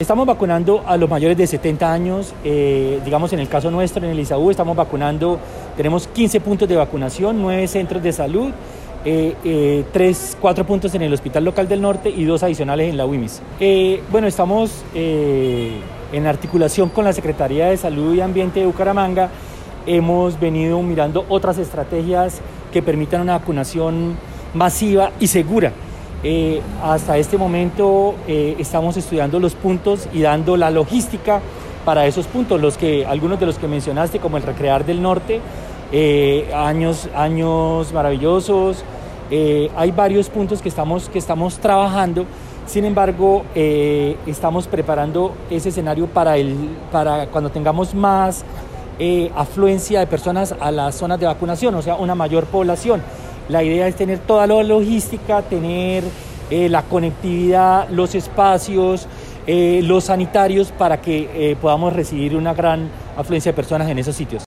estamos vacunando a los mayores de 70 años, digamos en el caso nuestro, en el ISAU, estamos vacunando, tenemos 15 puntos de vacunación, 9 centros de salud, 4 puntos en el Hospital Local del Norte y 2 adicionales en la UIMIS. Bueno, estamos en articulación con la Secretaría de Salud y Ambiente de Bucaramanga. Hemos venido mirando otras estrategias que permitan una vacunación masiva y segura. Hasta este momento estamos estudiando los puntos y dando la logística para esos puntos, algunos de los que mencionaste, como el Recrear del Norte, años maravillosos. Hay varios puntos que estamos trabajando. Sin embargo, estamos preparando ese escenario para cuando tengamos más afluencia de personas a las zonas de vacunación, o sea, una mayor población. La idea es tener toda la logística, tener la conectividad, los espacios, los sanitarios para que podamos recibir una gran afluencia de personas en esos sitios.